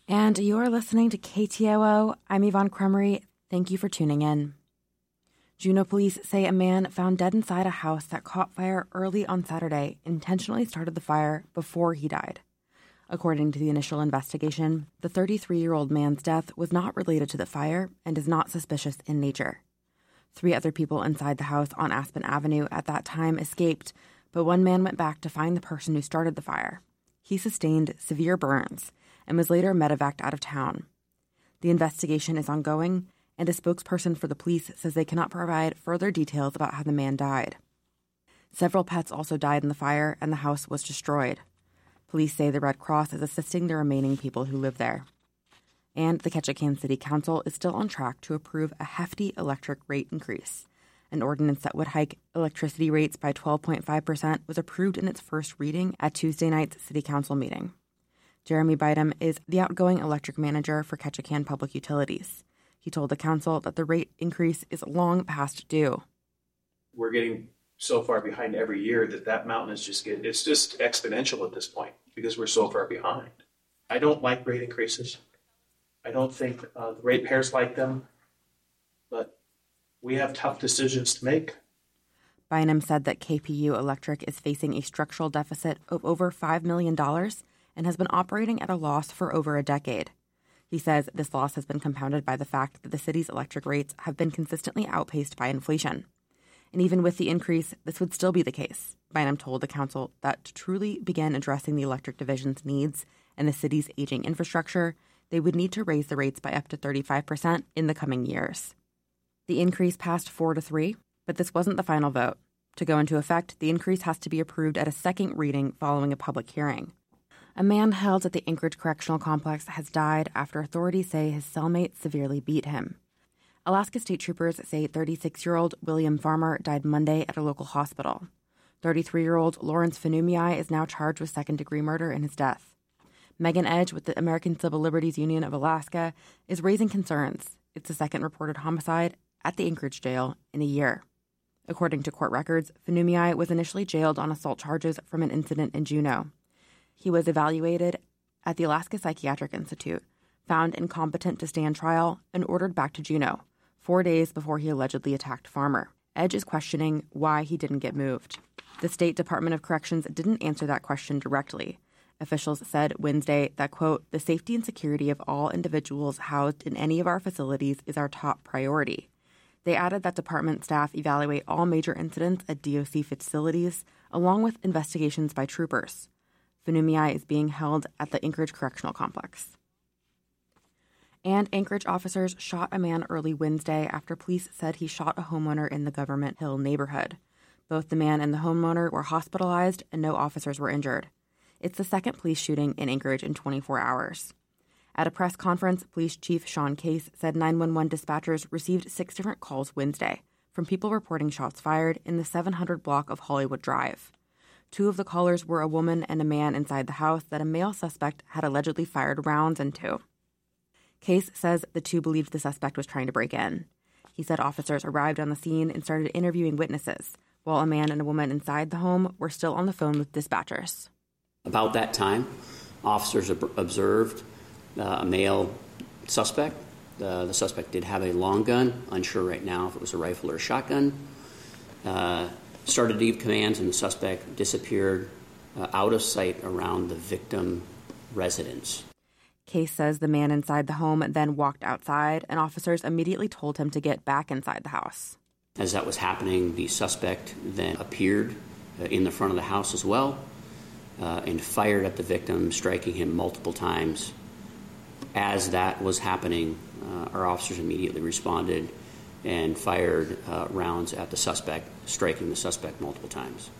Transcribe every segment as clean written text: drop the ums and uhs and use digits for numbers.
And you're listening to KTOO. I'm Yvonne Cremery. Thank you for tuning in. Juneau police say a man found dead inside a house that caught fire early on Saturday intentionally started the fire before he died. According to the initial investigation, the 33-year-old man's death was not related to the fire and is not suspicious in nature. 3 other people inside the house on Aspen Avenue at that time escaped, but one man went back to find the person who started the fire. He sustained severe burns and was later medevaced out of town. The investigation is ongoing, and a spokesperson for the police says they cannot provide further details about how the man died. Several pets also died in the fire, and the house was destroyed. Police say the Red Cross is assisting the remaining people who live there. And the Ketchikan City Council is still on track to approve a hefty electric rate increase. An ordinance that would hike electricity rates by 12.5% was approved in its first reading at Tuesday night's City Council meeting. Jeremy Bydom is the outgoing electric manager for Ketchikan Public Utilities. He told the council that the rate increase is long past due. We're getting so far behind every year that mountain is it's just exponential at this point because we're so far behind. I don't like rate increases. I don't think the ratepayers like them, but we have tough decisions to make. Bynum said that KPU Electric is facing a structural deficit of over $5 million and has been operating at a loss for over a decade. He says this loss has been compounded by the fact that the city's electric rates have been consistently outpaced by inflation. And even with the increase, this would still be the case. Bynum told the council that to truly begin addressing the electric division's needs and the city's aging infrastructure, they would need to raise the rates by up to 35% in the coming years. The increase passed 4-3, but this wasn't the final vote. To go into effect, the increase has to be approved at a second reading following a public hearing. A man held at the Anchorage Correctional Complex has died after authorities say his cellmate severely beat him. Alaska State Troopers say 36-year-old William Farmer died Monday at a local hospital. 33-year-old Lawrence Funumyi is now charged with second-degree murder in his death. Megan Edge with the American Civil Liberties Union of Alaska is raising concerns. It's the second reported homicide at the Anchorage jail in a year. According to court records, Funumyi was initially jailed on assault charges from an incident in Juneau. He was evaluated at the Alaska Psychiatric Institute, found incompetent to stand trial, and ordered back to Juneau 4 days before he allegedly attacked Farmer. Edge is questioning why he didn't get moved. The State Department of Corrections didn't answer that question directly. Officials said Wednesday that, quote, the safety and security of all individuals housed in any of our facilities is our top priority. They added that department staff evaluate all major incidents at DOC facilities, along with investigations by troopers. Funumyi is being held at the Anchorage Correctional Complex. And Anchorage officers shot a man early Wednesday after police said he shot a homeowner in the Government Hill neighborhood. Both the man and the homeowner were hospitalized and no officers were injured. It's the second police shooting in Anchorage in 24 hours. At a press conference, Police Chief Sean Case said 911 dispatchers received 6 different calls Wednesday from people reporting shots fired in the 700 block of Hollywood Drive. 2 of the callers were a woman and a man inside the house that a male suspect had allegedly fired rounds into. Case says the 2 believed the suspect was trying to break in. He said officers arrived on the scene and started interviewing witnesses, while a man and a woman inside the home were still on the phone with dispatchers. About that time, officers observed a male suspect. The suspect did have a long gun, unsure right now if it was a rifle or a shotgun. Started to give commands, and the suspect disappeared out of sight around the victim residence. Case says the man inside the home then walked outside, and officers immediately told him to get back inside the house. As that was happening, the suspect then appeared in the front of the house as well and fired at the victim, striking him multiple times. As that was happening, our officers immediately responded and fired rounds at the suspect, striking the suspect multiple times.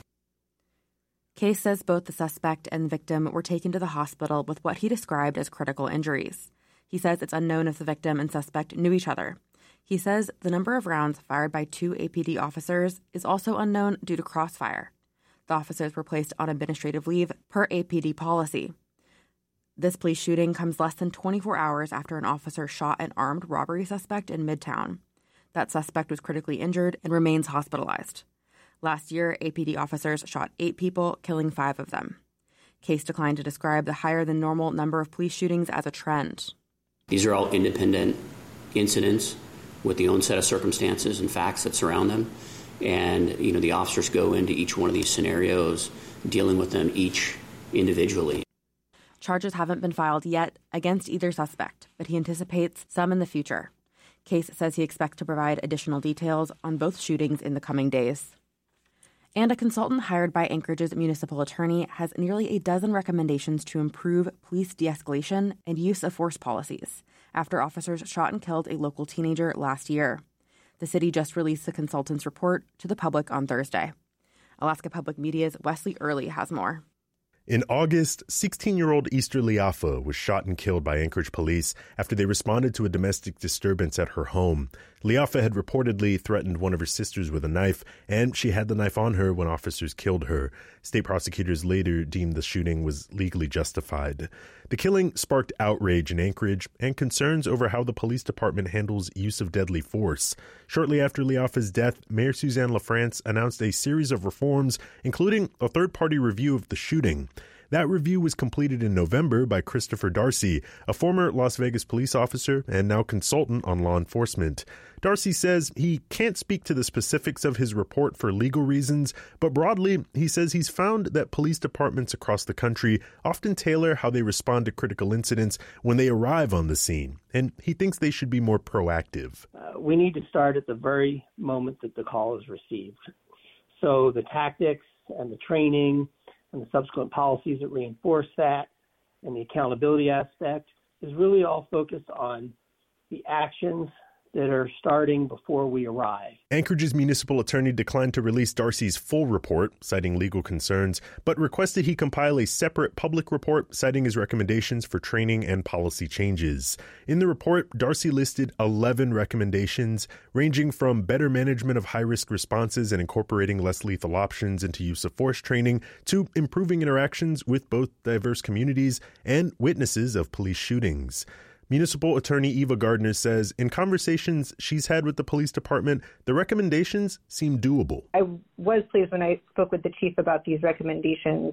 Case says both the suspect and the victim were taken to the hospital with what he described as critical injuries. He says it's unknown if the victim and suspect knew each other. He says the number of rounds fired by 2 APD officers is also unknown due to crossfire. The officers were placed on administrative leave per APD policy. This police shooting comes less than 24 hours after an officer shot an armed robbery suspect in Midtown. That suspect was critically injured and remains hospitalized. Last year, APD officers shot 8 people, killing 5 of them. Case declined to describe the higher-than-normal number of police shootings as a trend. These are all independent incidents with their own set of circumstances and facts that surround them. And, the officers go into each one of these scenarios, dealing with them each individually. Charges haven't been filed yet against either suspect, but he anticipates some in the future. Case says he expects to provide additional details on both shootings in the coming days. And a consultant hired by Anchorage's municipal attorney has nearly a dozen recommendations to improve police de-escalation and use of force policies after officers shot and killed a local teenager last year. The city just released the consultant's report to the public on Thursday. Alaska Public Media's Wesley Early has more. In August, 16-year-old Easter Liafa was shot and killed by Anchorage police after they responded to a domestic disturbance at her home. Liafa had reportedly threatened one of her sisters with a knife, and she had the knife on her when officers killed her. State prosecutors later deemed the shooting was legally justified. The killing sparked outrage in Anchorage and concerns over how the police department handles use of deadly force. Shortly after Liafa's death, Mayor Suzanne LaFrance announced a series of reforms, including a third-party review of the shooting. That review was completed in November by Christopher Darcy, a former Las Vegas police officer and now consultant on law enforcement. Darcy says he can't speak to the specifics of his report for legal reasons, but broadly, he says he's found that police departments across the country often tailor how they respond to critical incidents when they arrive on the scene, and he thinks they should be more proactive. We need to start at the very moment that the call is received. So the tactics and the training and the subsequent policies that reinforce that and the accountability aspect is really all focused on the actions that are starting before we arrive. Anchorage's municipal attorney declined to release Darcy's full report, citing legal concerns, but requested he compile a separate public report citing his recommendations for training and policy changes. In the report, Darcy listed 11 recommendations, ranging from better management of high-risk responses and incorporating less lethal options into use of force training, to improving interactions with both diverse communities and witnesses of police shootings. Municipal Attorney Eva Gardner says in conversations she's had with the police department, the recommendations seem doable. I was pleased when I spoke with the chief about these recommendations.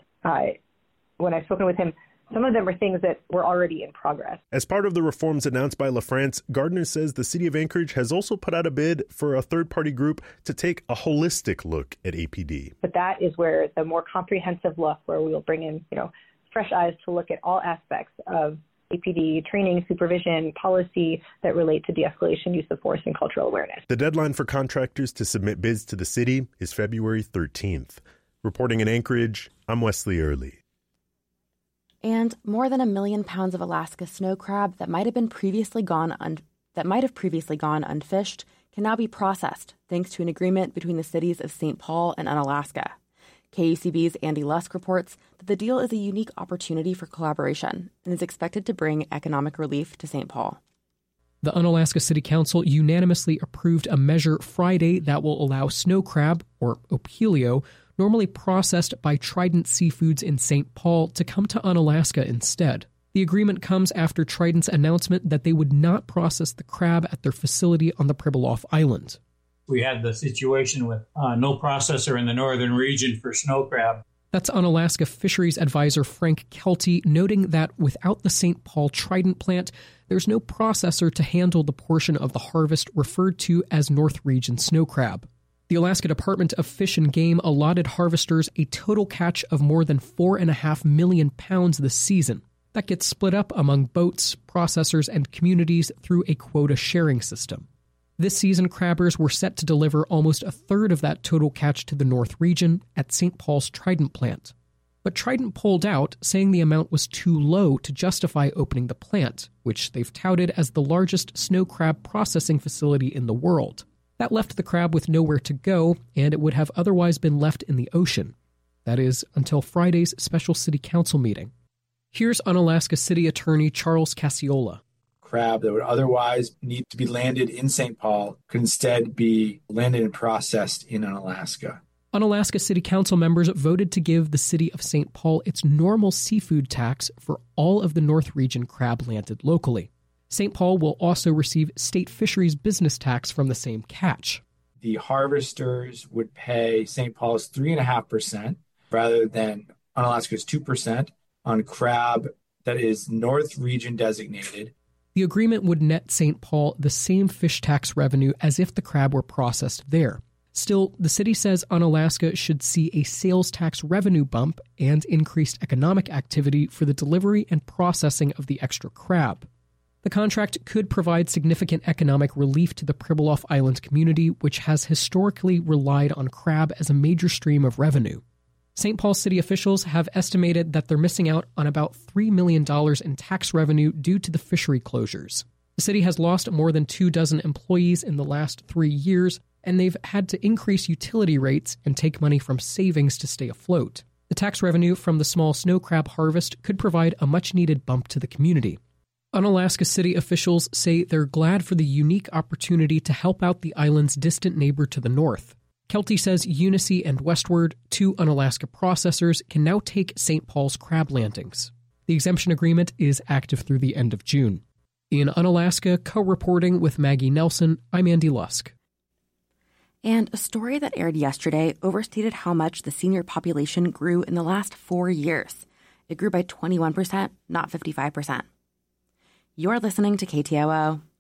When I've spoken with him, some of them are things that were already in progress. As part of the reforms announced by LaFrance, Gardner says the city of Anchorage has also put out a bid for a third-party group to take a holistic look at APD. But that is where the more comprehensive look, where we will bring in, fresh eyes to look at all aspects of APD, training, supervision, policy that relate to de-escalation, use of force, and cultural awareness. The deadline for contractors to submit bids to the city is February 13th. Reporting in Anchorage, I'm Wesley Early. And more than 1 million pounds of Alaska snow crab that might have previously gone unfished can now be processed thanks to an agreement between the cities of St. Paul and Unalaska. KUCB's Andy Lusk reports that the deal is a unique opportunity for collaboration and is expected to bring economic relief to St. Paul. The Unalaska City Council unanimously approved a measure Friday that will allow snow crab, or opilio, normally processed by Trident Seafoods in St. Paul, to come to Unalaska instead. The agreement comes after Trident's announcement that they would not process the crab at their facility on the Pribilof Island. We had the situation with no processor in the northern region for snow crab. That's Unalaska Fisheries Advisor Frank Kelty noting that without the St. Paul Trident plant, there's no processor to handle the portion of the harvest referred to as North Region snow crab. The Alaska Department of Fish and Game allotted harvesters a total catch of more than 4.5 million pounds this season. That gets split up among boats, processors, and communities through a quota sharing system. This season, crabbers were set to deliver almost a third of that total catch to the North Region at St. Paul's Trident plant. But Trident pulled out, saying the amount was too low to justify opening the plant, which they've touted as the largest snow crab processing facility in the world. That left the crab with nowhere to go, and it would have otherwise been left in the ocean. That is, until Friday's special city council meeting. Here's Unalaska City Attorney Charles Cacciola. Crab that would otherwise need to be landed in St. Paul could instead be landed and processed in Unalaska. Unalaska City Council members voted to give the city of St. Paul its normal seafood tax for all of the North Region crab landed locally. St. Paul will also receive state fisheries business tax from the same catch. The harvesters would pay St. Paul's 3.5% rather than Unalaska is 2% on crab that is North Region designated. The agreement would net St. Paul the same fish tax revenue as if the crab were processed there. Still, the city says Unalaska should see a sales tax revenue bump and increased economic activity for the delivery and processing of the extra crab. The contract could provide significant economic relief to the Pribilof Island community, which has historically relied on crab as a major stream of revenue. St. Paul city officials have estimated that they're missing out on about $3 million in tax revenue due to the fishery closures. The city has lost more than 24 employees in the last 3 years, and they've had to increase utility rates and take money from savings to stay afloat. The tax revenue from the small snow crab harvest could provide a much-needed bump to the community. Unalaska city officials say they're glad for the unique opportunity to help out the island's distant neighbor to the north. Kelty says Unisea and Westward, 2 Unalaska processors, can now take St. Paul's crab landings. The exemption agreement is active through the end of June. In Unalaska, co-reporting with Maggie Nelson, I'm Andy Lusk. And a story that aired yesterday overstated how much the senior population grew in the last 4 years. It grew by 21%, not 55%. You're listening to KTOO.